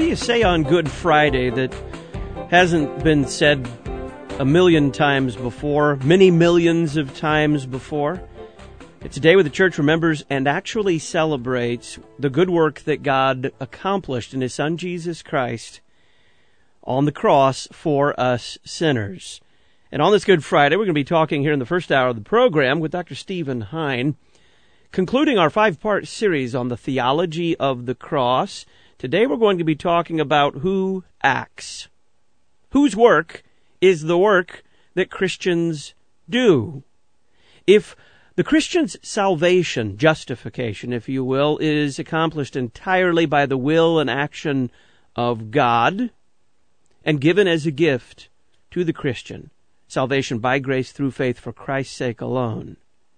do you say on Good Friday that hasn't been said a million times before, many millions of times before? It's a day when the church remembers and actually celebrates the good work that God accomplished in His Son Jesus Christ on the cross for us sinners. And on this Good Friday, we're going to be talking here in the first hour of the program with Dr. Stephen Hein, concluding our 5-part series on the theology of the cross. Today we're going to be talking about who acts. Whose work is the work that Christians do? If the Christian's salvation, justification, if you will, is accomplished entirely by the will and action of God and given as a gift to the Christian, salvation by grace through faith for Christ's sake alone,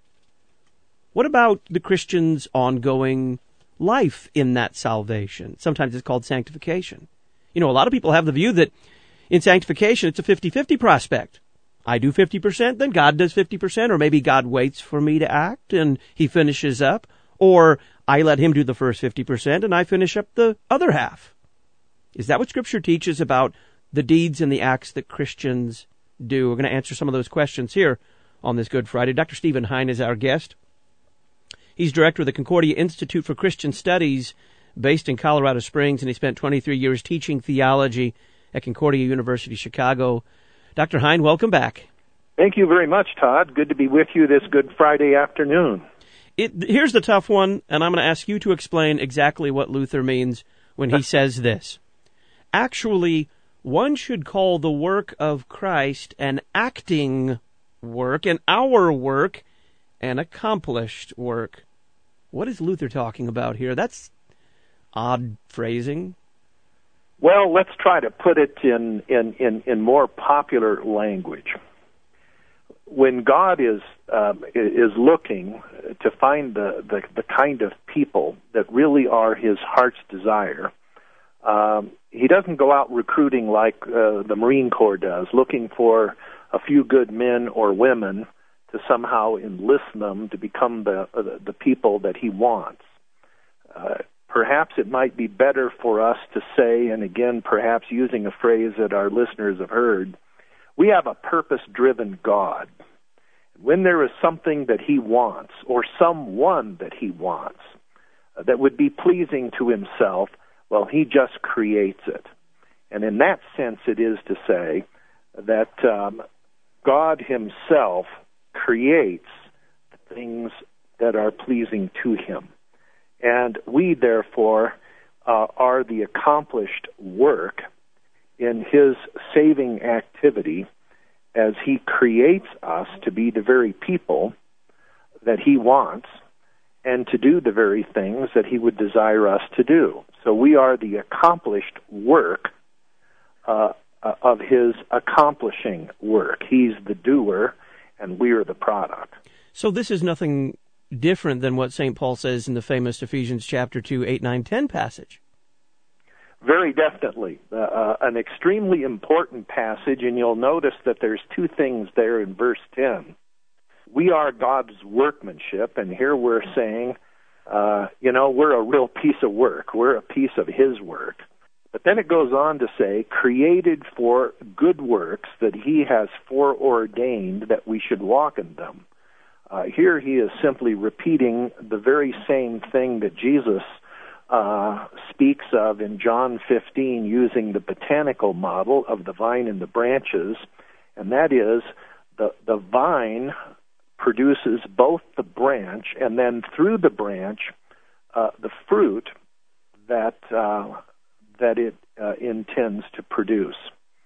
what about the Christian's ongoing life in that salvation? Sometimes it's called sanctification. You know, a lot of people have the view that in sanctification it's a 50-50 prospect. I do 50%, then God does 50%, or maybe God waits for me to act and He finishes up, or I let Him do the first 50% and I finish up the other half. Is that what Scripture teaches about the deeds and the acts that Christians do? We're going to answer some of those questions here on this Good Friday. Dr. Stephen Hein is our guest. He's director of the Concordia Institute for Christian Studies based in Colorado Springs, and he spent 23 years teaching theology at Concordia University, Chicago. Dr. Hein, welcome back. Thank you very much, Todd. Good to be with you this Good Friday afternoon. Here's the tough one, and I'm going to ask you to explain exactly what Luther means when he says this. Actually, one should call the work of Christ an acting work, and our work an accomplished work. What is Luther talking about here? That's odd phrasing. Well, let's try to put it in more popular language. When God is looking to find the kind of people that really are His heart's desire, He doesn't go out recruiting like the Marine Corps does, looking for a few good men or women to somehow enlist them to become the people that He wants. Perhaps it might be better for us to say, and again, perhaps using a phrase that our listeners have heard, we have a purpose-driven God. When there is something that He wants, or someone that He wants, that would be pleasing to Himself, well, He just creates it. And in that sense, it is to say that God Himself creates things that are pleasing to Him. And we, therefore, are the accomplished work in His saving activity as He creates us to be the very people that He wants and to do the very things that He would desire us to do. So we are the accomplished work of His accomplishing work. He's the doer, and we are the product. So this is nothing different than what St. Paul says in the famous Ephesians chapter 2, 8, 9, 10 passage. Very definitely. An extremely important passage, and you'll notice that there's two things there in verse 10. We are God's workmanship, and here we're saying, we're a real piece of work. We're a piece of His work. But then it goes on to say, created for good works that He has foreordained that we should walk in them. Here he is simply repeating the very same thing that Jesus speaks of in John 15 using the botanical model of the vine and the branches, and that is the vine produces both the branch and then through the branch the fruit that it intends to produce.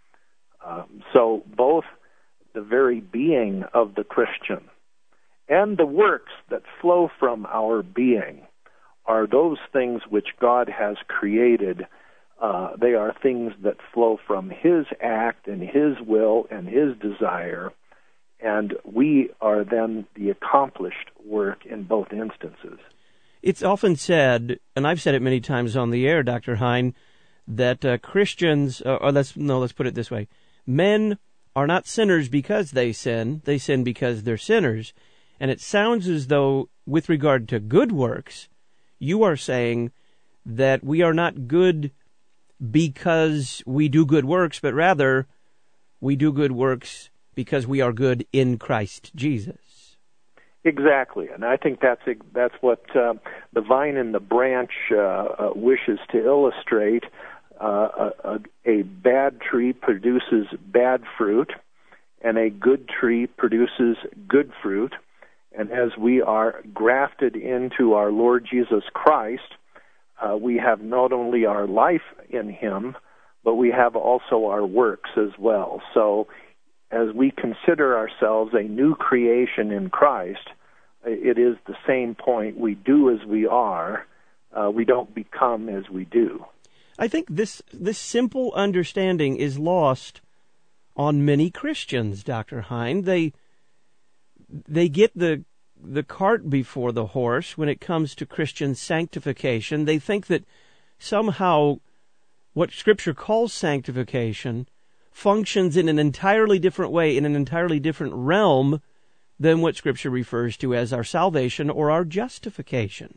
So both the very being of the Christian and the works that flow from our being are those things which God has created. They are things that flow from His act and His will and His desire, and we are then the accomplished work in both instances. It's often said, and I've said it many times on the air, Dr. Hein, that Christians, let's put it this way, men are not sinners because they sin because they're sinners. And it sounds as though, with regard to good works, you are saying that we are not good because we do good works, but rather we do good works because we are good in Christ Jesus. Exactly, and I think that's what the vine and the branch wishes to illustrate. A bad tree produces bad fruit, and a good tree produces good fruit. And as we are grafted into our Lord Jesus Christ, we have not only our life in Him, but we have also our works as well. So as we consider ourselves a new creation in Christ, it is the same point. We do as we are. We don't become as we do. I think this simple understanding is lost on many Christians, Dr. Hein. They get the cart before the horse when it comes to Christian sanctification. They think that somehow what Scripture calls sanctification functions in an entirely different way, in an entirely different realm than what Scripture refers to as our salvation or our justification.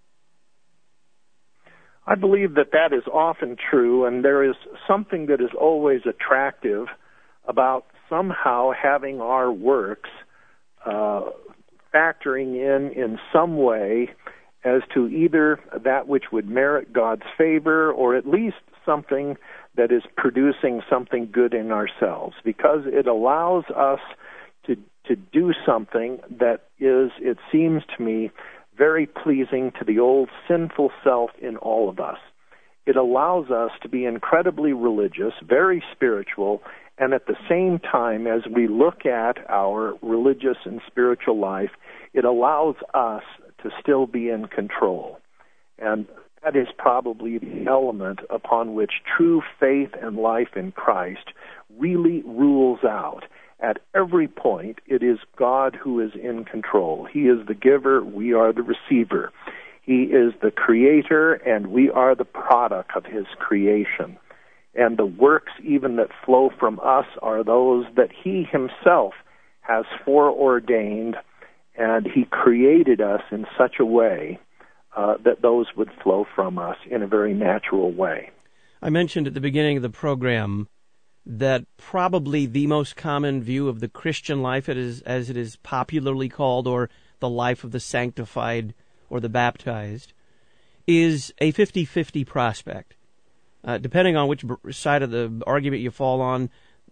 I believe that is often true, and there is something that is always attractive about somehow having our works factoring in some way as to either that which would merit God's favor or at least something that is producing something good in ourselves, because it allows us to do something that is, it seems to me, very pleasing to the old sinful self in all of us. It allows us to be incredibly religious, very spiritual, and at the same time, as we look at our religious and spiritual life, it allows us to still be in control. And that is probably the element upon which true faith and life in Christ really rules out. At every point, it is God who is in control. He is the giver, we are the receiver. He is the creator, and we are the product of His creation. And the works even that flow from us are those that He Himself has foreordained, and He created us in such a way that those would flow from us in a very natural way. I mentioned at the beginning of the program that probably the most common view of the Christian life, as it is popularly called, or the life of the sanctified or the baptized, is a 50-50 prospect. Depending on which side of the argument you fall on,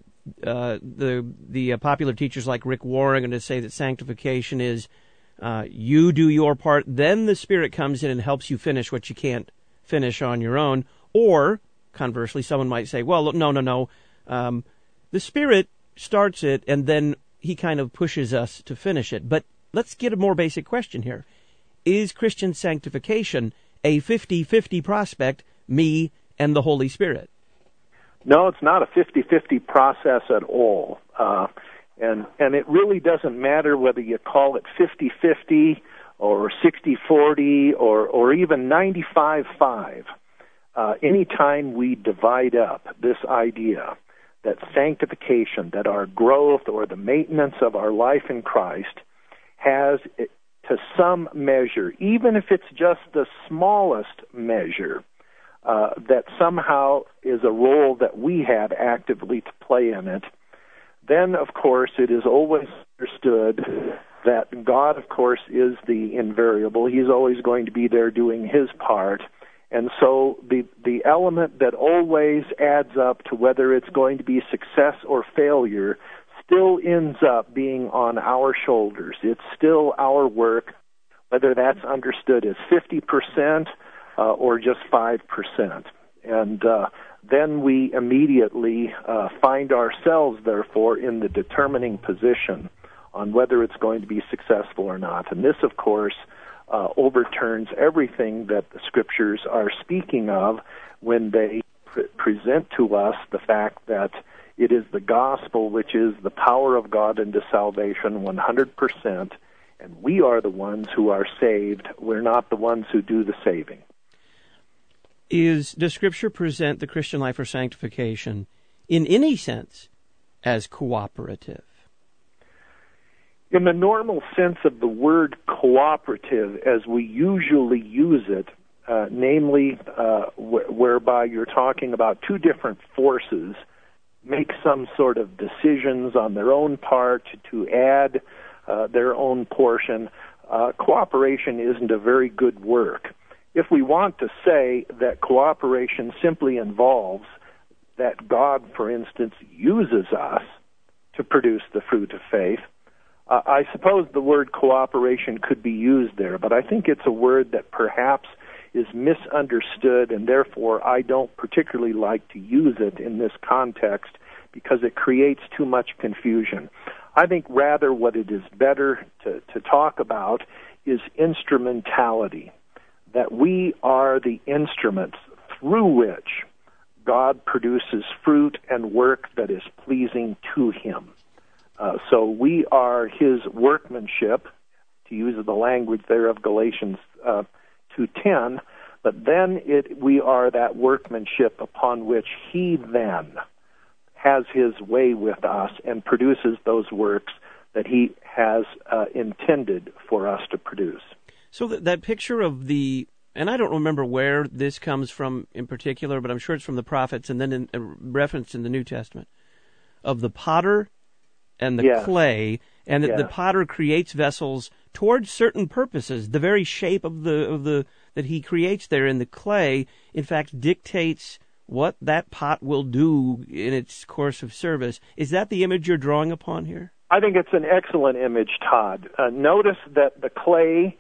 the popular teachers like Rick Warren are going to say that sanctification is you do your part, then the Spirit comes in and helps you finish what you can't finish on your own. Or, conversely, someone might say, well, no. The Spirit starts it, and then He kind of pushes us to finish it. But let's get a more basic question here. Is Christian sanctification a 50-50 prospect, me and the Holy Spirit? No, it's not a 50-50 process at all. And it really doesn't matter whether you call it 50-50 or 60-40 or even 95-5. Anytime we divide up this idea that sanctification, that our growth or the maintenance of our life in Christ has, to some measure, even if it's just the smallest measure, that somehow is a role that we have actively to play in it, then, of course, it is always understood that God, of course, is the invariable. He's always going to be there doing His part. And so the element that always adds up to whether it's going to be success or failure still ends up being on our shoulders. It's still our work, whether that's understood as 50% or just 5%. And then we immediately find ourselves, therefore, in the determining position on whether it's going to be successful or not. And this, of course, overturns everything that the Scriptures are speaking of when they present to us the fact that it is the gospel which is the power of God into salvation 100%, and we are the ones who are saved. We're not the ones who do the saving. Does Scripture present the Christian life or sanctification in any sense as cooperative? In the normal sense of the word cooperative, as we usually use it, namely whereby you're talking about two different forces make some sort of decisions on their own part to add their own portion. Cooperation isn't a very good work. If we want to say that cooperation simply involves that God, for instance, uses us to produce the fruit of faith, I suppose the word cooperation could be used there, but I think it's a word that perhaps is misunderstood, and therefore I don't particularly like to use it in this context because it creates too much confusion. I think rather what it is better to talk about is instrumentality, that we are the instruments through which God produces fruit and work that is pleasing to Him. So we are His workmanship, to use the language there of Galatians 2:10, but then we are that workmanship upon which He then has His way with us and produces those works that He has intended for us to produce. So that picture of and I don't remember where this comes from in particular, but I'm sure it's from the prophets and then referenced in the New Testament, of the potter and the clay, and that the potter creates vessels towards certain purposes. The very shape of the that he creates there in the clay, in fact, dictates what that pot will do in its course of service. Is that the image you're drawing upon here? I think it's an excellent image, Todd. Notice that the clay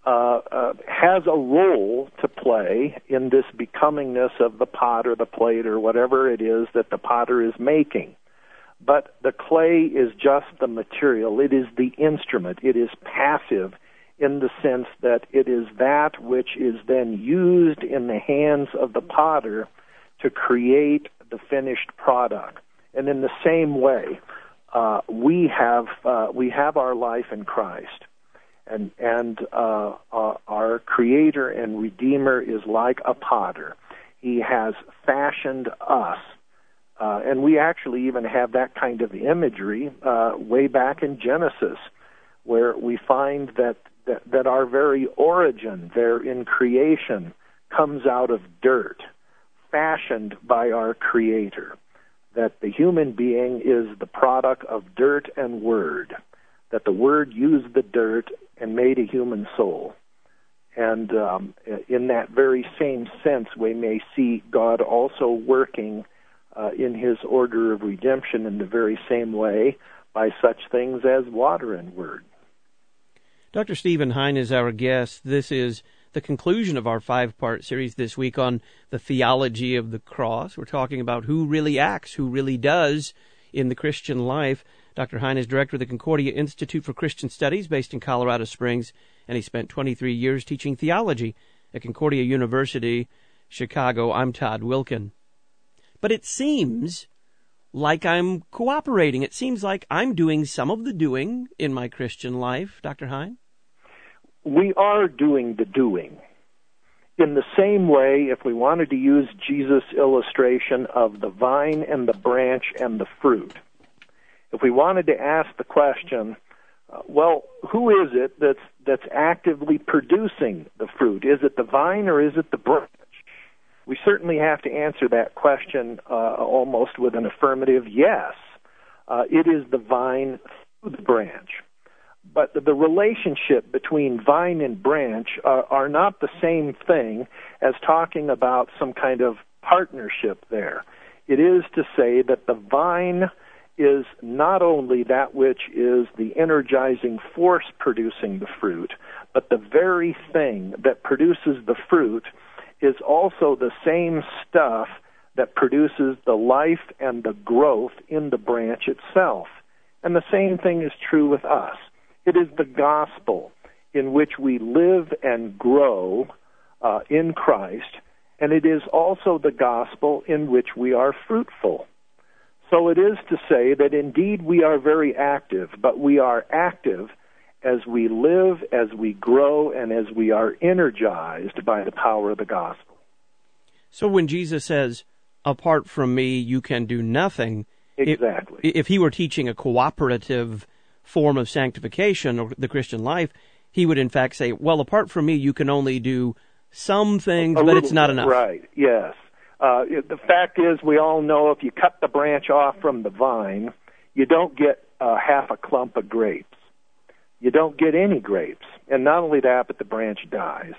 has a role to play in this becomingness of the pot or the plate or whatever it is that the potter is making. But the clay is just the material. It is the instrument. It is passive in the sense that it is that which is then used in the hands of the potter to create the finished product. And in the same way, we have our life in Christ, and our Creator and Redeemer is like a potter. He has fashioned us, and we actually even have that kind of imagery way back in Genesis, where we find that our very origin there in creation comes out of dirt, fashioned by our Creator, that the human being is the product of dirt and word, that the word used the dirt and made a human soul. And in that very same sense, we may see God also working in His order of redemption in the very same way by such things as water and word. Dr. Stephen Hein is our guest. This is the conclusion of our 5-part series this week on the theology of the cross. We're talking about who really acts, who really does in the Christian life. Dr. Hein is director of the Concordia Institute for Christian Studies based in Colorado Springs, and he spent 23 years teaching theology at Concordia University, Chicago. I'm Todd Wilkin. But it seems like I'm cooperating. It seems like I'm doing some of the doing in my Christian life, Dr. Hein. We are doing the doing. In the same way, if we wanted to use Jesus' illustration of the vine and the branch and the fruit, if we wanted to ask the question, well, who is it that's actively producing the fruit? Is it the vine or is it the branch? We certainly have to answer that question almost with an affirmative yes. It is the vine through the branch. But the relationship between vine and branch are not the same thing as talking about some kind of partnership there. It is to say that the vine is not only that which is the energizing force producing the fruit, but the very thing that produces the fruit is also the same stuff that produces the life and the growth in the branch itself. And the same thing is true with us. It is the gospel in which we live and grow in Christ, and it is also the gospel in which we are fruitful. So it is to say that indeed we are very active, but we are active as we live, as we grow, and as we are energized by the power of the gospel. So when Jesus says, apart from me, you can do nothing, exactly. If he were teaching a cooperative form of sanctification or the Christian life, he would in fact say, well, apart from me, you can only do some things, but it's not enough. Right, yes. The fact is, we all know if you cut the branch off from the vine, you don't get half a clump of grapes. You don't get any grapes. And not only that, but the branch dies.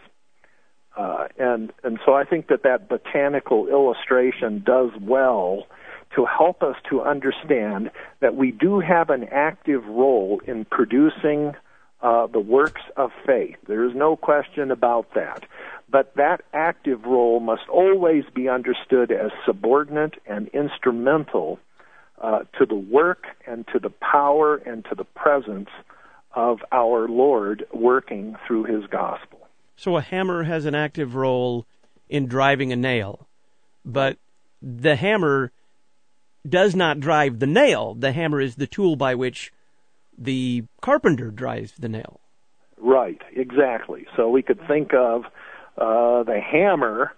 And so I think that botanical illustration does well to help us to understand that we do have an active role in producing the works of faith. There is no question about that. But that active role must always be understood as subordinate and instrumental to the work and to the power and to the presence of our Lord working through His gospel. So a hammer has an active role in driving a nail, but the hammer does not drive the nail. The hammer is the tool by which the carpenter drives the nail. Right, exactly. So we could think of the hammer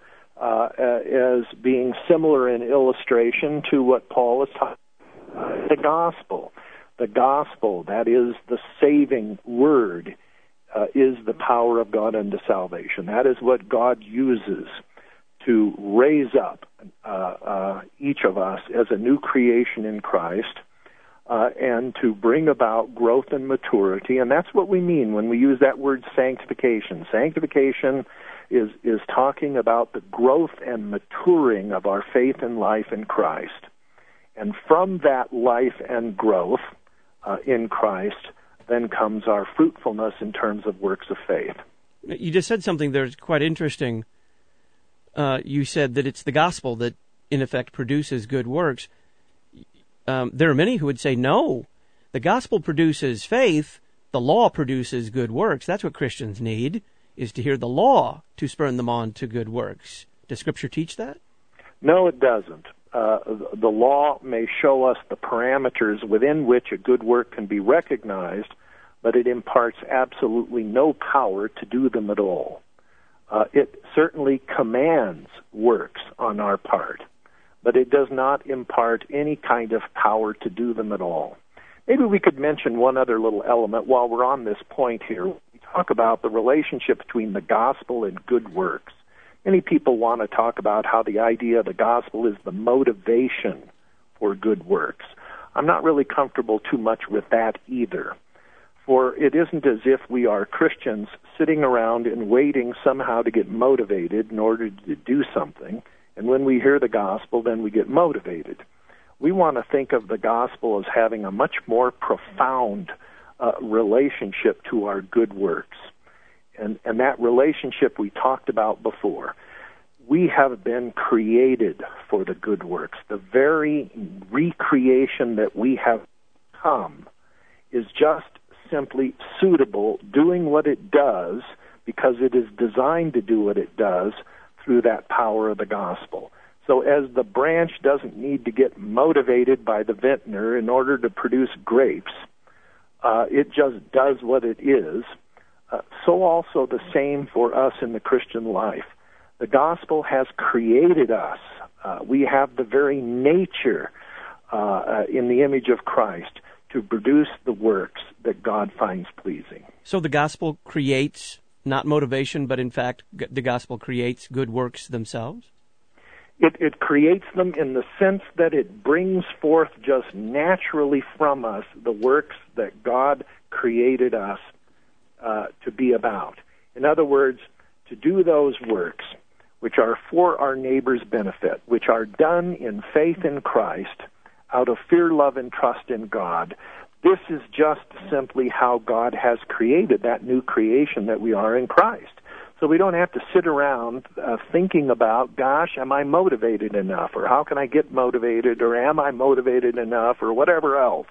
as being similar in illustration to what Paul is talking about, the gospel. The gospel, that is the saving word, is the power of God unto salvation. That is what God uses to raise up each of us as a new creation in Christ and to bring about growth and maturity. And that's what we mean when we use that word sanctification. Sanctification is talking about the growth and maturing of our faith and life in Christ. And from that life and growth in Christ, then comes our fruitfulness in terms of works of faith. You just said something there that's quite interesting. You said that it's the gospel that, in effect, produces good works. There are many who would say, no, the gospel produces faith, the law produces good works. That's what Christians need, is to hear the law to spur them on to good works. Does Scripture teach that? No, it doesn't. The law may show us the parameters within which a good work can be recognized, but it imparts absolutely no power to do them at all. It certainly commands works on our part, but it does not impart any kind of power to do them at all. Maybe we could mention one other little element while we're on this point here. We talk about the relationship between the gospel and good works. Many people want to talk about how the idea of the gospel is the motivation for good works. I'm not really comfortable too much with that either. For it isn't as if we are Christians sitting around and waiting somehow to get motivated in order to do something. And when we hear the gospel, then we get motivated. We want to think of the gospel as having a much more profound relationship to our good works. And that relationship we talked about before. We have been created for the good works. The very recreation that we have become is just simply suitable, doing what it does because it is designed to do what it does through that power of the gospel. So as the branch doesn't need to get motivated by the vintner in order to produce grapes, it just does what it is. So also the same for us in the Christian life. The gospel has created us. We have the very nature in the image of Christ to produce the works that God finds pleasing. So the gospel creates not motivation, but in fact the gospel creates good works themselves? It creates them in the sense that it brings forth just naturally from us the works that God created us to be about. In other words, to do those works which are for our neighbor's benefit, which are done in faith in Christ, out of fear, love, and trust in God. This is just simply how God has created that new creation that we are in Christ. So we don't have to sit around thinking about, gosh, am I motivated enough? Or how can I get motivated? Or am I motivated enough? Or whatever else.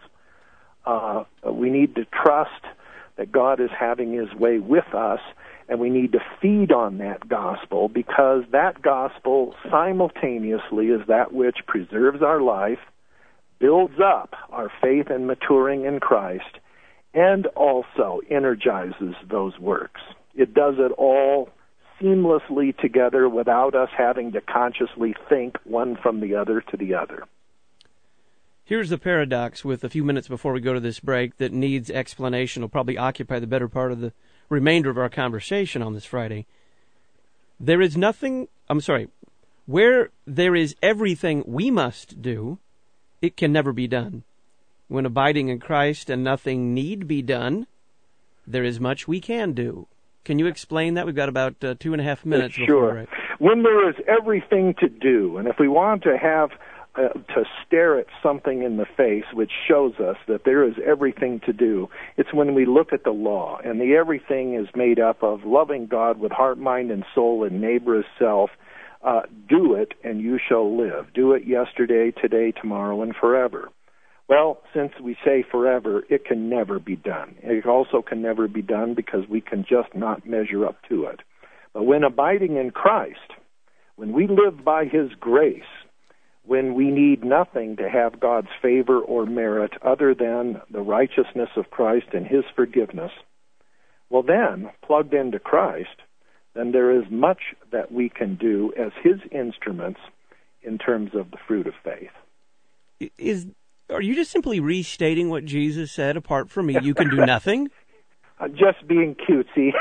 We need to trust that God is having His way with us, and we need to feed on that gospel, because that gospel simultaneously is that which preserves our life, builds up our faith and maturing in Christ, and also energizes those works. It does it all seamlessly together without us having to consciously think one from the other to the other. Here's the paradox with a few minutes before we go to this break that needs explanation. Will probably occupy the better part of the remainder of our conversation on this Friday. where there is everything we must do, it can never be done. When abiding in Christ and nothing need be done, there is much we can do. Can you explain that? We've got about 2.5 minutes. Sure. Right? When there is everything to do, and if we want to have to stare at something in the face which shows us that there is everything to do, it's when we look at the law, and the everything is made up of loving God with heart, mind, and soul, and neighbor as self. Do it, and you shall live. Do it yesterday, today, tomorrow, and forever. Well, since we say forever, it can never be done. It also can never be done because we can just not measure up to it. But when abiding in Christ, when we live by His grace, when we need nothing to have God's favor or merit other than the righteousness of Christ and His forgiveness, well then, plugged into Christ, then there is much that we can do as His instruments in terms of the fruit of faith. Are you just simply restating what Jesus said, apart from me, you can do nothing? Just being cutesy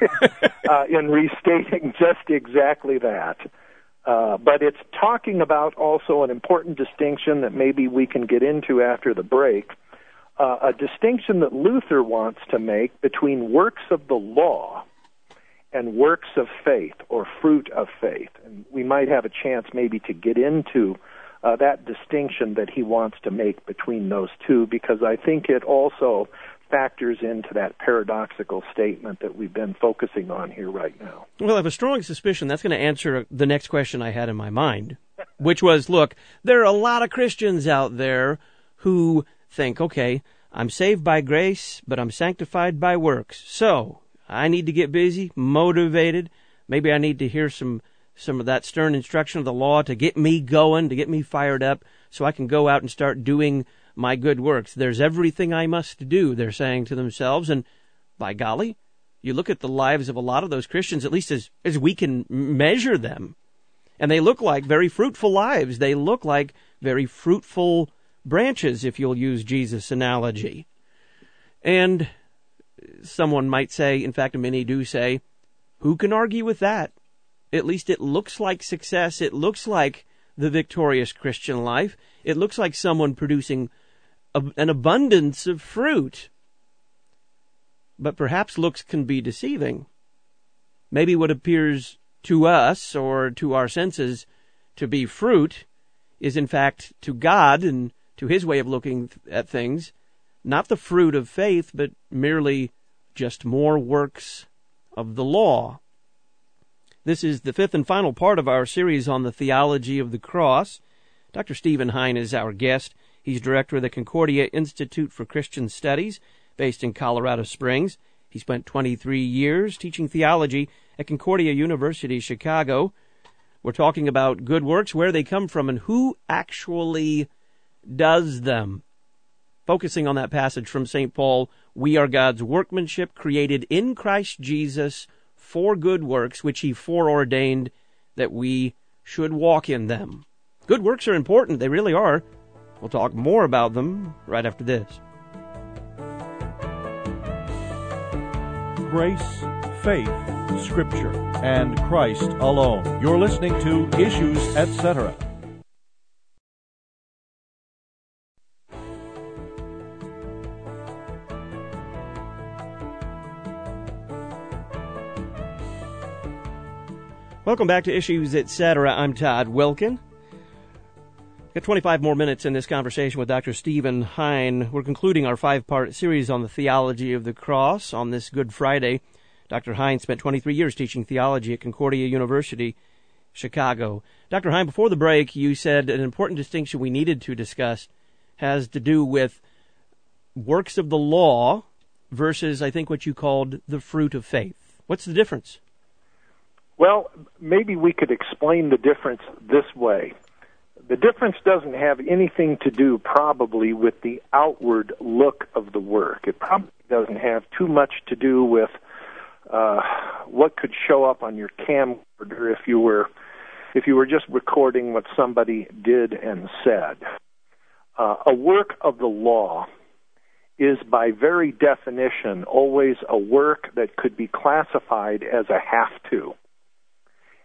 in restating just exactly that. But it's talking about also an important distinction that maybe we can get into after the break, a distinction that Luther wants to make between works of the law and works of faith or fruit of faith. And we might have a chance maybe to get into that distinction that he wants to make between those two, because I think it also factors into that paradoxical statement that we've been focusing on here right now. Well, I have a strong suspicion that's going to answer the next question I had in my mind, which was, look, there are a lot of Christians out there who think, okay, I'm saved by grace, but I'm sanctified by works. So I need to get busy, motivated. Maybe I need to hear some of that stern instruction of the law to get me going, to get me fired up, so I can go out and start doing my good works. There's everything I must do, they're saying to themselves. And by golly, you look at the lives of a lot of those Christians, at least as we can measure them, and they look like very fruitful lives. They look like very fruitful branches, if you'll use Jesus' analogy. And someone might say, in fact, many do say, who can argue with that? At least it looks like success. It looks like the victorious Christian life. It looks like someone producing an abundance of fruit. But perhaps looks can be deceiving. Maybe what appears to us or to our senses to be fruit is in fact to God and to His way of looking at things, not the fruit of faith, but merely just more works of the law. This is the fifth and final part of our series on the theology of the cross. Dr. Stephen Hein is our guest. He's director of the Concordia Institute for Christian Studies, based in Colorado Springs. He spent 23 years teaching theology at Concordia University, Chicago. We're talking about good works, where they come from, and who actually does them. Focusing on that passage from St. Paul, we are God's workmanship, created in Christ Jesus for good works, which He foreordained that we should walk in them. Good works are important. They really are. We'll talk more about them right after this. Grace, faith, Scripture, and Christ alone. You're listening to Issues, Etc. Welcome back to Issues, Etc. I'm Todd Wilkin. Got 25 more minutes in this conversation with Dr. Stephen Hein. We're concluding our 5-part series on the theology of the cross on this Good Friday. Dr. Hein spent 23 years teaching theology at Concordia University, Chicago. Dr. Hein, before the break, you said an important distinction we needed to discuss has to do with works of the law versus, I think, what you called the fruit of faith. What's the difference? Well, maybe we could explain the difference this way. The difference doesn't have anything to do probably with the outward look of the work. It probably doesn't have too much to do with what could show up on your camcorder if you were just recording what somebody did and said. A work of the law is by very definition always a work that could be classified as a have-to.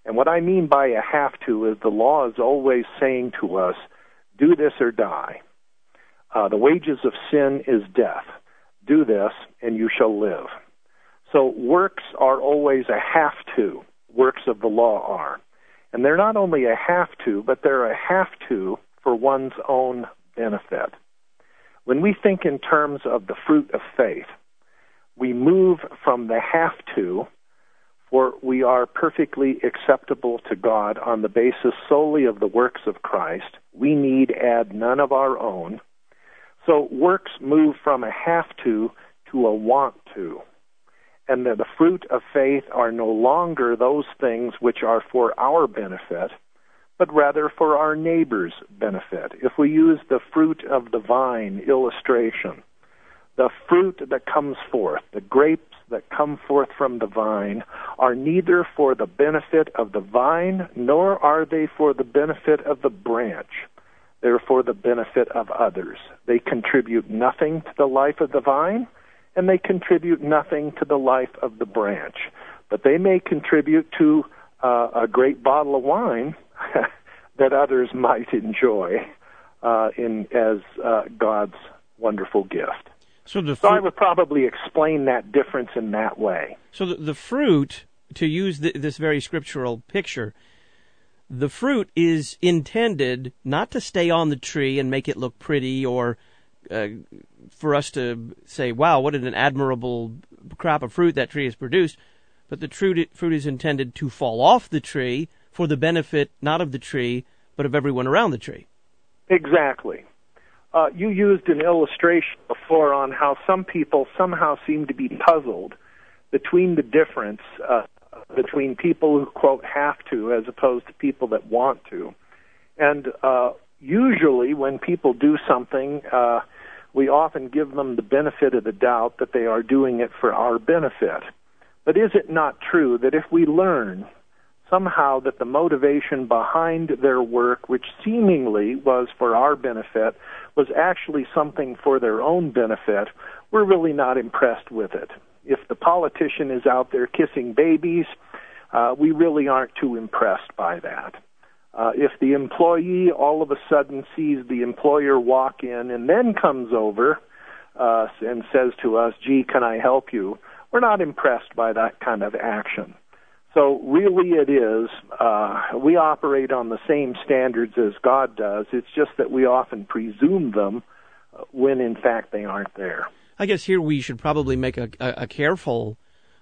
And what I mean by a have to is the law is always saying to us, do this or die. The wages of sin is death. Do this and you shall live. So works are always a have to. Works of the law are. And they're not only a have to, but they're a have to for one's own benefit. When we think in terms of the fruit of faith, we move from the have to, for we are perfectly acceptable to God on the basis solely of the works of Christ. We need add none of our own. So works move from a have to a want to. And the fruit of faith are no longer those things which are for our benefit, but rather for our neighbor's benefit. If we use the fruit of the vine illustration, the fruit that comes forth, the grapes that come forth from the vine, are neither for the benefit of the vine, nor are they for the benefit of the branch. They're for the benefit of others. They contribute nothing to the life of the vine, and they contribute nothing to the life of the branch. But they may contribute to a great bottle of wine that others might enjoy as God's wonderful gift. So I would probably explain that difference in that way. So the fruit, to use this very scriptural picture, the fruit is intended not to stay on the tree and make it look pretty or for us to say, wow, what an admirable crop of fruit that tree has produced. But the fruit is intended to fall off the tree for the benefit not of the tree, but of everyone around the tree. Exactly. You used an illustration before on how some people somehow seem to be puzzled between the difference between people who, quote, have to as opposed to people that want to. And usually when people do something, we often give them the benefit of the doubt that they are doing it for our benefit. But is it not true that if we learn somehow that the motivation behind their work, which seemingly was for our benefit, was actually something for their own benefit, we're really not impressed with it. If the politician is out there kissing babies, we really aren't too impressed by that. If the employee all of a sudden sees the employer walk in and then comes over and says to us, gee, can I help you? We're not impressed by that kind of action. So really it is, we operate on the same standards as God does. It's just that we often presume them when in fact they aren't there. I guess here we should probably make a careful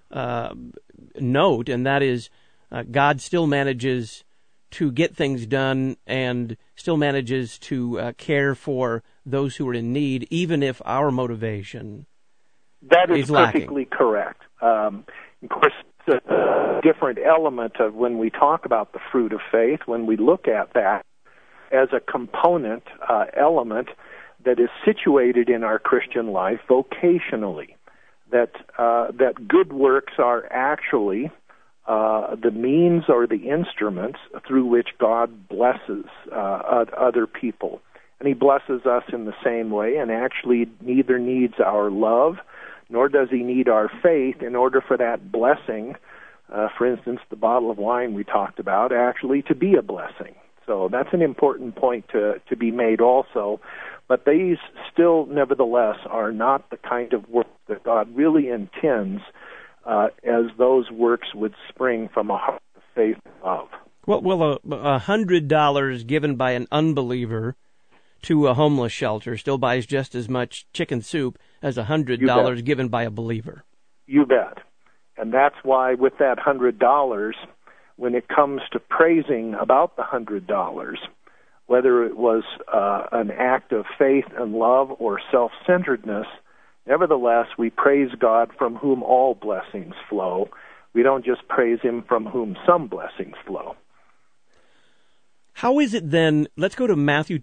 note, and that is God still manages to get things done and still manages to care for those who are in need, even if our motivation that is lacking. Perfectly correct. Of course, it's a different element of when we talk about the fruit of faith, when we look at that as a component element that is situated in our Christian life vocationally, that good works are actually the means or the instruments through which God blesses other people. And he blesses us in the same way, and actually neither needs our love nor does he need our faith in order for that blessing, for instance, the bottle of wine we talked about, actually to be a blessing. So that's an important point to be made also. But these still, nevertheless, are not the kind of work that God really intends as those works would spring from a heart of faith and love. Well, $100 given by an unbeliever to a homeless shelter still buys just as much chicken soup as $100 given by a believer. You bet. And that's why with that $100, when it comes to praising about the $100, whether it was an act of faith and love or self-centeredness, nevertheless, we praise God from whom all blessings flow. We don't just praise him from whom some blessings flow. How is it then, let's go to Matthew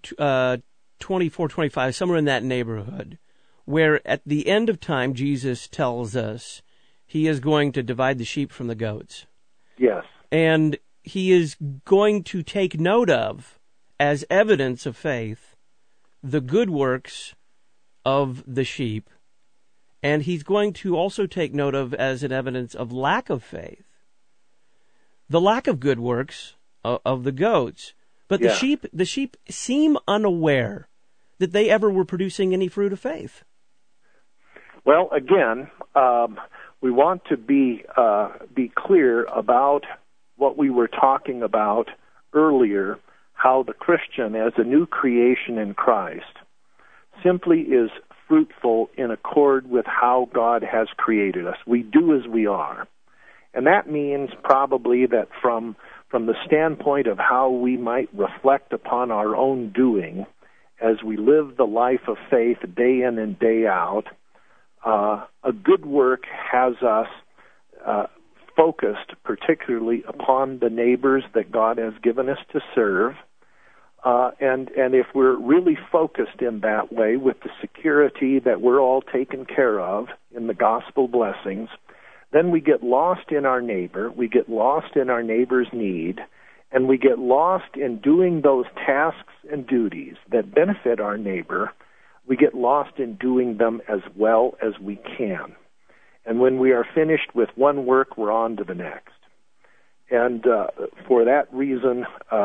24:25, somewhere in that neighborhood, where at the end of time Jesus tells us he is going to divide the sheep from the goats. Yes. And he is going to take note of, as evidence of faith, the good works of the sheep, and he's going to also take note of as an evidence of lack of faith the lack of good works of the goats. But Yeah. the sheep seem unaware that they ever were producing any fruit of faith. Well, again, we want to be clear about what we were talking about earlier, how the Christian, as a new creation in Christ, simply is fruitful in accord with how God has created us. We do as we are. And that means probably that from the standpoint of how we might reflect upon our own doing as we live the life of faith day in and day out, a good work has us focused particularly upon the neighbors that God has given us to serve. And if we're really focused in that way with the security that we're all taken care of in the gospel blessings, then we get lost in our neighbor, we get lost in our neighbor's need, and we get lost in doing those tasks and duties that benefit our neighbor. We get lost in doing them as well as we can. And when we are finished with one work, we're on to the next. And for that reason,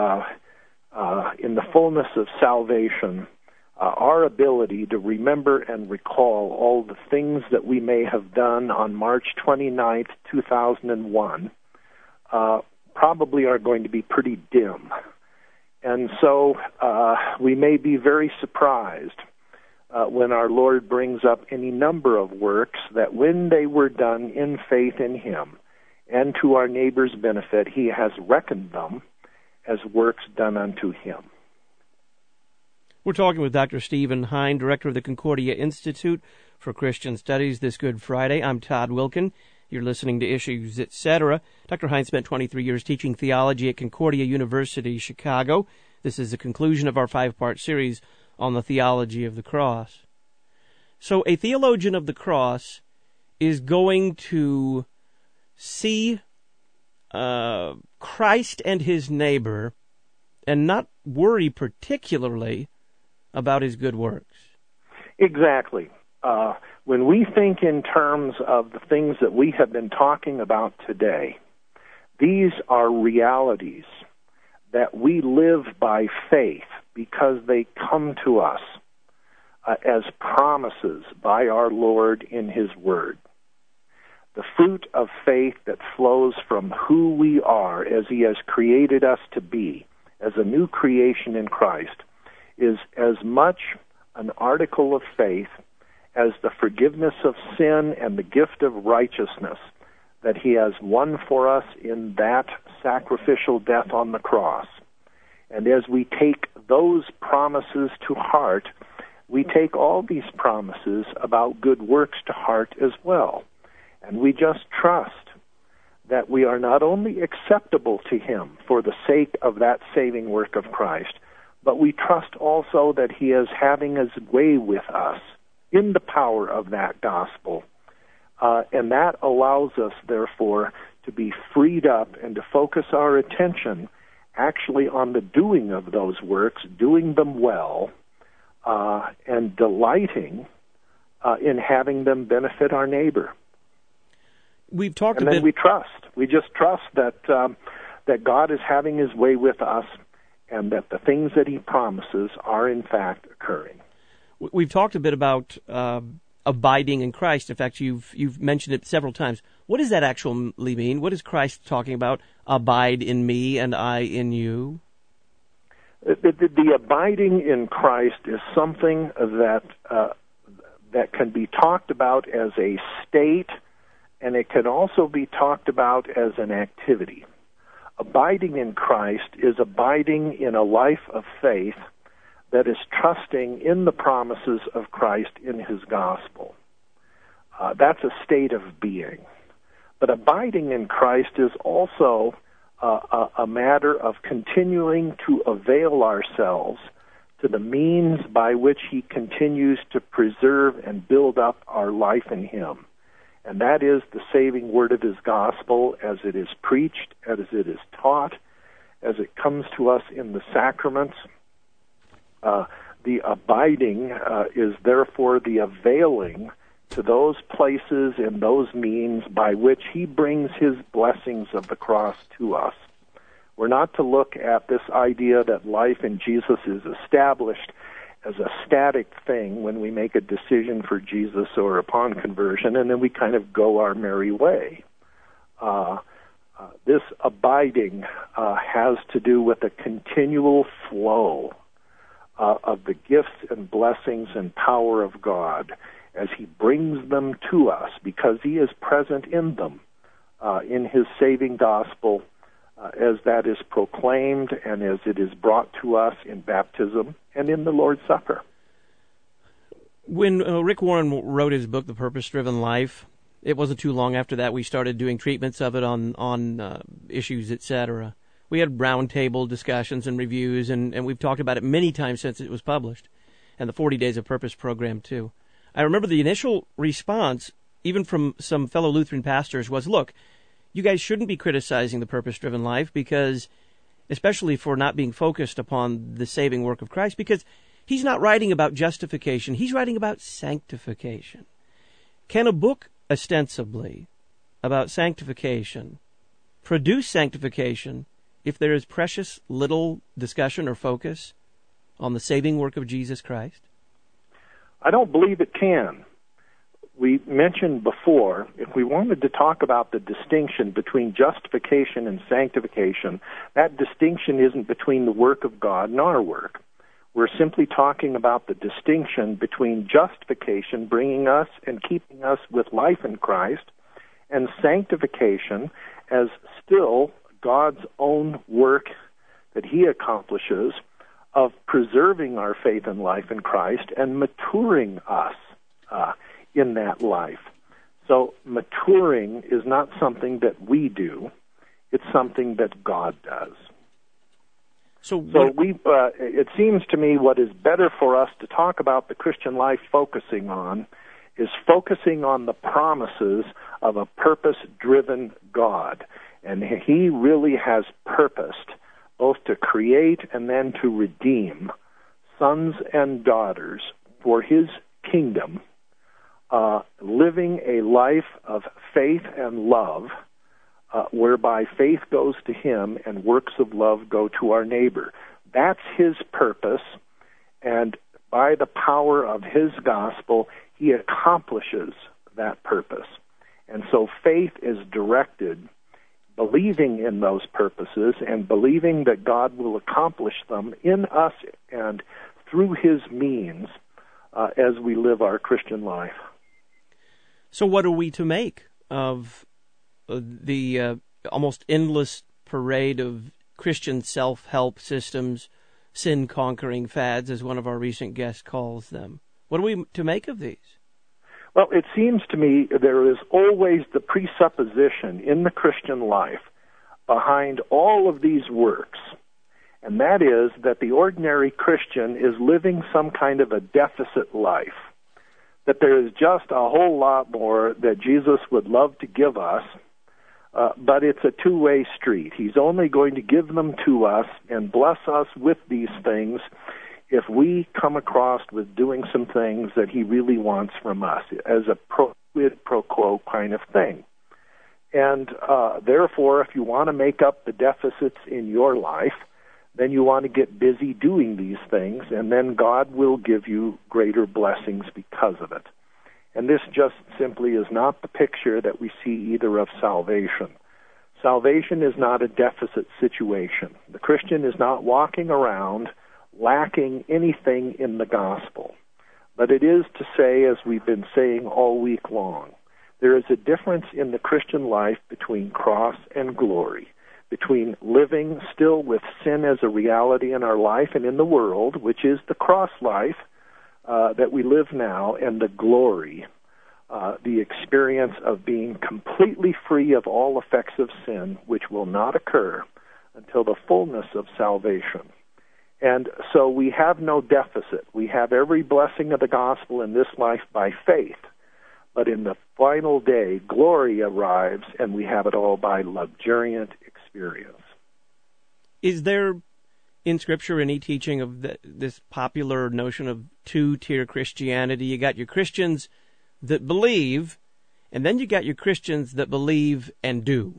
in the fullness of salvation, our ability to remember and recall all the things that we may have done on March 29th, 2001, probably are going to be pretty dim. And so we may be very surprised when our Lord brings up any number of works that when they were done in faith in Him and to our neighbor's benefit, He has reckoned them as works done unto Him. We're talking with Dr. Stephen Hein, Director of the Concordia Institute for Christian Studies, this Good Friday. I'm Todd Wilkin. You're listening to Issues, Etc. Dr. Hein spent 23 years teaching theology at Concordia University, Chicago. This is the conclusion of our 5-part series on the theology of the cross. So a theologian of the cross is going to see Christ and his neighbor and not worry particularly about his good works. Exactly. When we think in terms of the things that we have been talking about today, these are realities that we live by faith because they come to us as promises by our Lord in His Word. The fruit of faith that flows from who we are as He has created us to be, as a new creation in Christ, is as much an article of faith as the forgiveness of sin and the gift of righteousness that He has won for us in that sacrificial death on the cross. And as we take those promises to heart, we take all these promises about good works to heart as well. And we just trust that we are not only acceptable to Him for the sake of that saving work of Christ, but we trust also that He is having His way with us in the power of that gospel. And that allows us, therefore, to be freed up and to focus our attention actually on the doing of those works, doing them well, and delighting in having them benefit our neighbor. We've talked and a then bit. we trust. We just trust that that God is having His way with us, and that the things that He promises are in fact occurring. We've talked a bit about abiding in Christ. In fact, you've mentioned it several times. What does that actually mean? What is Christ talking about? Abide in me and I in you? The abiding in Christ is something that can be talked about as a state, and it can also be talked about as an activity. Abiding in Christ is abiding in a life of faith that is trusting in the promises of Christ in His gospel. That's a state of being. But abiding in Christ is also a matter of continuing to avail ourselves to the means by which He continues to preserve and build up our life in Him. And that is the saving word of His gospel as it is preached, as it is taught, as it comes to us in the sacraments. The abiding is therefore the availing to those places and those means by which he brings his blessings of the cross to us. We're not to look at this idea that life in Jesus is established as a static thing when we make a decision for Jesus or upon conversion, and then we kind of go our merry way. This abiding has to do with a continual flow of the gifts and blessings and power of God as he brings them to us, because he is present in them in his saving gospel as that is proclaimed and as it is brought to us in baptism and in the Lord's Supper. When Rick Warren wrote his book, The Purpose-Driven Life, it wasn't too long after that we started doing treatments of it on issues, etc. We had roundtable discussions and reviews, and we've talked about it many times since it was published, and the 40 Days of Purpose program, too. I remember the initial response, even from some fellow Lutheran pastors, was, look, you guys shouldn't be criticizing the purpose-driven life, because, especially for not being focused upon the saving work of Christ, because he's not writing about justification, he's writing about sanctification. Can a book ostensibly about sanctification produce sanctification if there is precious little discussion or focus on the saving work of Jesus Christ? I don't believe it can. We mentioned before, if we wanted to talk about the distinction between justification and sanctification, that distinction isn't between the work of God and our work. We're simply talking about the distinction between justification, bringing us and keeping us with life in Christ, and sanctification as still God's own work that he accomplishes of preserving our faith and life in Christ and maturing us in that life. So maturing is not something that we do. It's something that God does. So it seems to me what is better for us to talk about the Christian life focusing on is focusing on the promises of a purpose-driven God. And he really has purposed both to create and then to redeem sons and daughters for his kingdom, living a life of faith and love, whereby faith goes to him and works of love go to our neighbor. That's his purpose, and by the power of his gospel, he accomplishes that purpose. And so faith is directed, believing in those purposes and believing that God will accomplish them in us and through his means as we live our Christian life. So what are we to make of the almost endless parade of Christian self-help systems, sin-conquering fads, as one of our recent guests calls them? What are we to make of these? Well, it seems to me there is always the presupposition in the Christian life behind all of these works, and that is that the ordinary Christian is living some kind of a deficit life, that there is just a whole lot more that Jesus would love to give us, but it's a two-way street. He's only going to give them to us and bless us with these things if we come across with doing some things that he really wants from us as a quid pro quo kind of thing. And therefore, if you want to make up the deficits in your life, then you want to get busy doing these things, and then God will give you greater blessings because of it. And this just simply is not the picture that we see either of salvation. Salvation is not a deficit situation. The Christian is not walking around lacking anything in the gospel. But it is to say, as we've been saying all week long, there is a difference in the Christian life between cross and glory, between living still with sin as a reality in our life and in the world, which is the cross life that we live now, and the glory, the experience of being completely free of all effects of sin, which will not occur until the fullness of salvation. And so we have no deficit. We have every blessing of the gospel in this life by faith. But in the final day, glory arrives, and we have it all by luxuriant experience. Is there in Scripture any teaching of this popular notion of two-tier Christianity? You got your Christians that believe, and then you got your Christians that believe and do.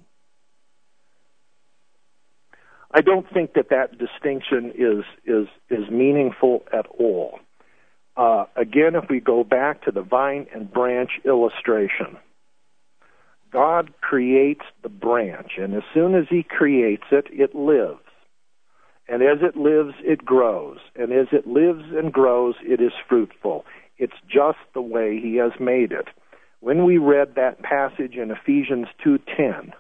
I don't think that distinction is meaningful at all. Again, if we go back to the vine and branch illustration, God creates the branch, and as soon as He creates it, it lives. And as it lives, it grows. And as it lives and grows, it is fruitful. It's just the way He has made it. When we read that passage in Ephesians 2:10,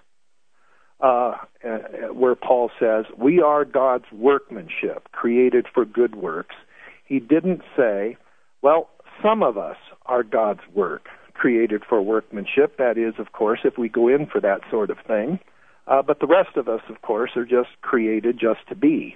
where Paul says, we are God's workmanship, created for good works, he didn't say, well, some of us are God's work, created for workmanship. That is, of course, if we go in for that sort of thing. But the rest of us, of course, are just created just to be.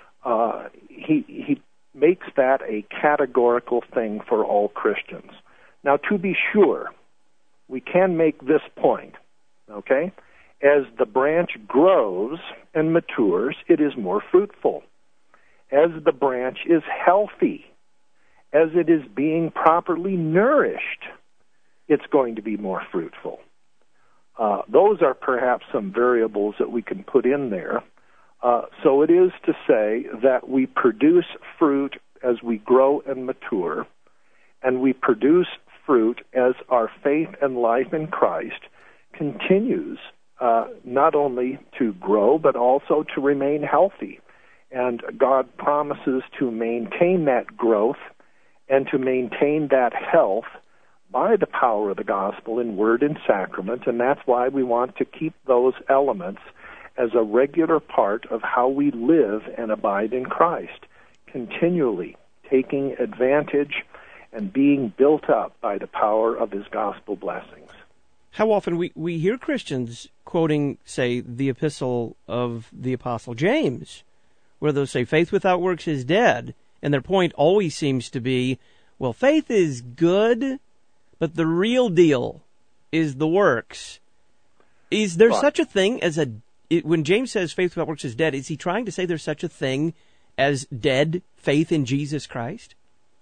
He makes that a categorical thing for all Christians. Now, to be sure, we can make this point, okay? As the branch grows and matures, it is more fruitful. As the branch is healthy, as it is being properly nourished, it's going to be more fruitful. Those are perhaps some variables that we can put in there. So it is to say that we produce fruit as we grow and mature, and we produce fruit as our faith and life in Christ continues not only to grow, but also to remain healthy. And God promises to maintain that growth and to maintain that health by the power of the gospel in word and sacrament, and that's why we want to keep those elements as a regular part of how we live and abide in Christ, continually taking advantage and being built up by the power of His gospel blessings. How often we hear Christians quoting, say, the epistle of the Apostle James, where they'll say, faith without works is dead, and their point always seems to be, well, faith is good, but the real deal is the works. Is there such a thing as when James says faith without works is dead, is he trying to say there's such a thing as dead faith in Jesus Christ?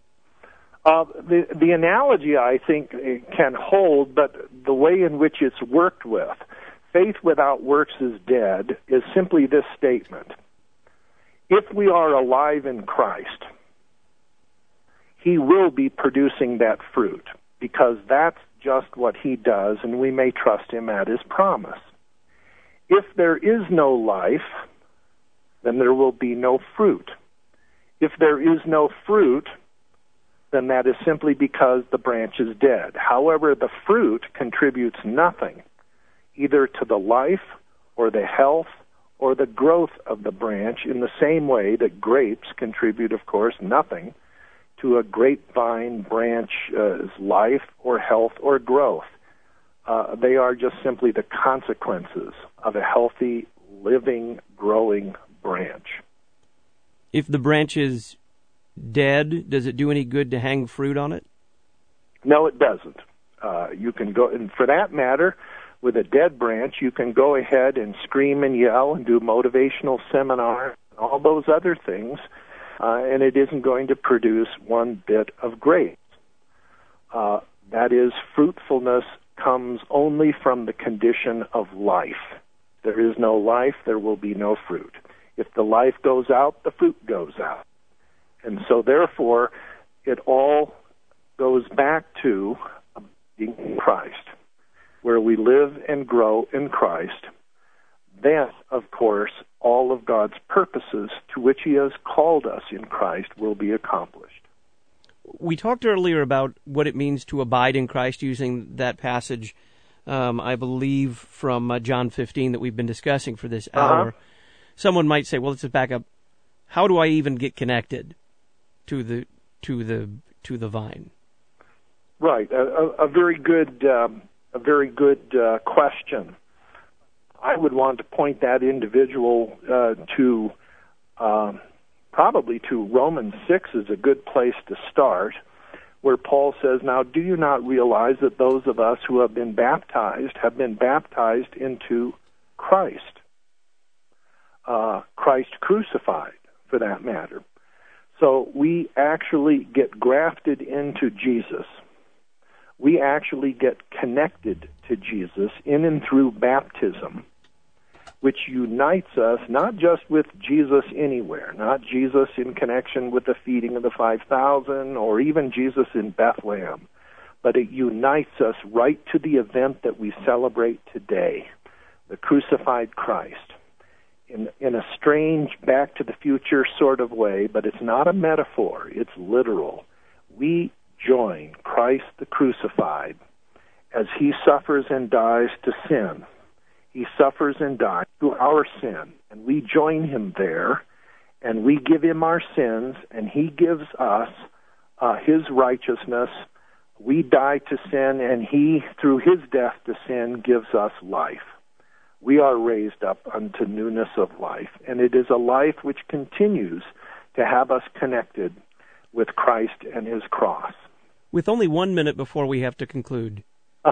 The analogy, I think, can hold, but the way in which it's worked with, faith without works is dead, is simply this statement. If we are alive in Christ, He will be producing that fruit, because that's just what He does, and we may trust Him at His promise. If there is no life, then there will be no fruit. If there is no fruit, then that is simply because the branch is dead. However, the fruit contributes nothing, either to the life or the health or the growth of the branch, in the same way that grapes contribute, of course, nothing to a grapevine branch's life or health or growth. They are just simply the consequences of a healthy, living, growing branch. If the branch is dead, does it do any good to hang fruit on it? No, it doesn't. You can go, and for that matter, with a dead branch, you can go ahead and scream and yell and do motivational seminars, all those other things, and it isn't going to produce one bit of grapes. That is, fruitfulness comes only from the condition of life. There is no life, there will be no fruit. If the life goes out, the fruit goes out. And so, therefore, it all goes back to being in Christ, where we live and grow in Christ. Then, of course, all of God's purposes to which He has called us in Christ will be accomplished. We talked earlier about what it means to abide in Christ using that passage, I believe, from John 15 that we've been discussing for this hour. Someone might say, well, let's just back up. How do I even get connected to the vine? Right, a very good question. I would want to point that individual to probably to Romans 6 is a good place to start, where Paul says, "Now, do you not realize that those of us who have been baptized into Christ, Christ crucified, for that matter." So we actually get grafted into Jesus. we actually get connected to Jesus in and through baptism, which unites us not just with Jesus anywhere, not Jesus in connection with the feeding of the 5,000 or even Jesus in Bethlehem, but it unites us right to the event that we celebrate today, the crucified Christ. In a strange Back to the Future sort of way, but it's not a metaphor, it's literal. We join Christ the crucified as he suffers and dies to sin. He suffers and dies through our sin, and we join him there, and we give him our sins, and he gives us his righteousness. We die to sin, and he, through his death to sin, gives us life. We are raised up unto newness of life, and it is a life which continues to have us connected with Christ and his cross. With only 1 minute before we have to conclude,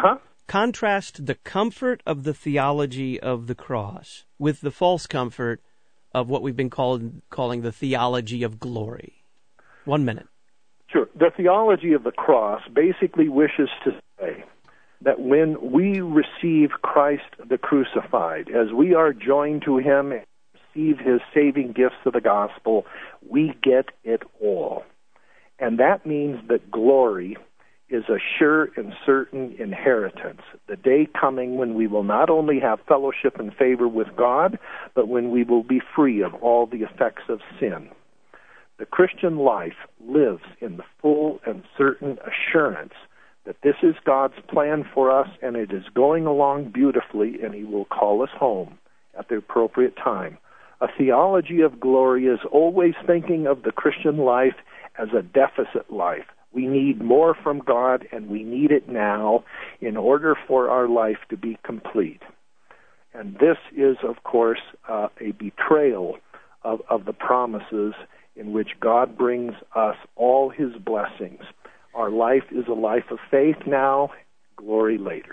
contrast the comfort of the theology of the cross with the false comfort of what we've been calling the theology of glory. 1 minute. Sure. The theology of the cross basically wishes to say that when we receive Christ the crucified, as we are joined to him and receive his saving gifts of the gospel, we get it all. And that means that glory is a sure and certain inheritance, the day coming when we will not only have fellowship and favor with God, but when we will be free of all the effects of sin. The Christian life lives in the full and certain assurance that this is God's plan for us, and it is going along beautifully, and he will call us home at the appropriate time. A theology of glory is always thinking of the Christian life as a deficit life. We need more from God, and we need it now in order for our life to be complete. And this is, of course, a betrayal of the promises in which God brings us all his blessings. Our life is a life of faith now, glory later.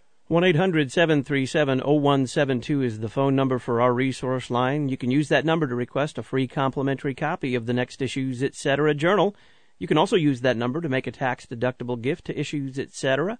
1-800-737-0172 is the phone number for our resource line. You can use that number to request a free complimentary copy of the Next Issues Etc. journal. You can also use that number to make a tax-deductible gift to Issues Etc.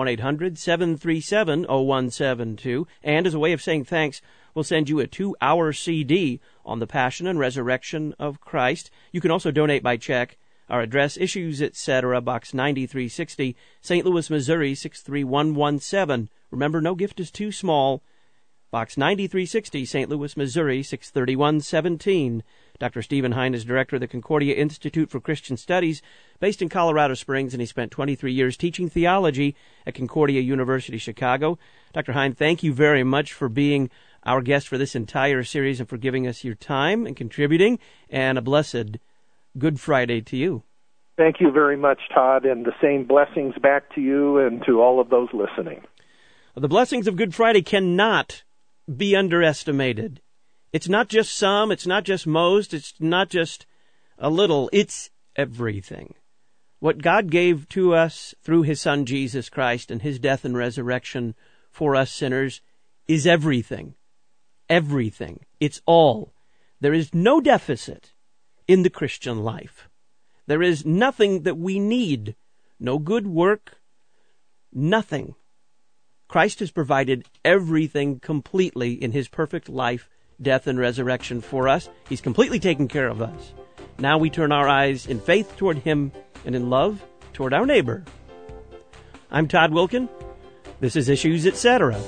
1-800-737-0172. And as a way of saying thanks, we'll send you a 2-hour CD on the Passion and Resurrection of Christ. You can also donate by check. Our address, Issues Etc., Box 9360, St. Louis, Missouri, 63117. Remember, no gift is too small. Box 9360, St. Louis, Missouri, 63117. Dr. Stephen Hein is director of the Concordia Institute for Christian Studies, based in Colorado Springs, and he spent 23 years teaching theology at Concordia University, Chicago. Dr. Hein, thank you very much for being our guest for this entire series and for giving us your time and contributing, and a blessed Good Friday to you. Thank you very much, Todd, and the same blessings back to you and to all of those listening. The blessings of Good Friday cannot be underestimated. It's not just some, it's not just most, it's not just a little, it's everything. What God gave to us through his Son Jesus Christ and his death and resurrection for us sinners is everything. Everything. It's all. There is no deficit in the Christian life. There is nothing that we need, no good work, nothing. Christ has provided everything completely in his perfect life, death, and resurrection for us. He's completely taken care of us. Now we turn our eyes in faith toward him and in love toward our neighbor. I'm Todd Wilkin. This is Issues Etc.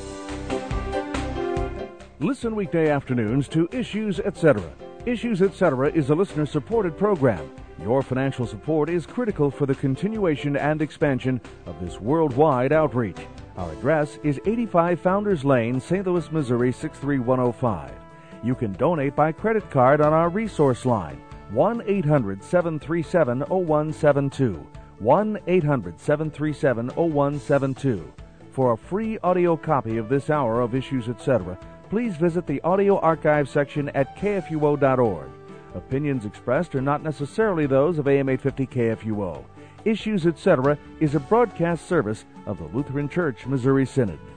Listen weekday afternoons to Issues Etc. Issues Etc. is a listener-supported program. Your financial support is critical for the continuation and expansion of this worldwide outreach. Our address is 85 Founders Lane, St. Louis, Missouri, 63105. You can donate by credit card on our resource line, 1-800-737-0172, 1-800-737-0172. For a free audio copy of this hour of Issues Etc., please visit the audio archive section at kfuo.org. Opinions expressed are not necessarily those of AM 850 KFUO. Issues Etc. is a broadcast service of the Lutheran Church Missouri Synod.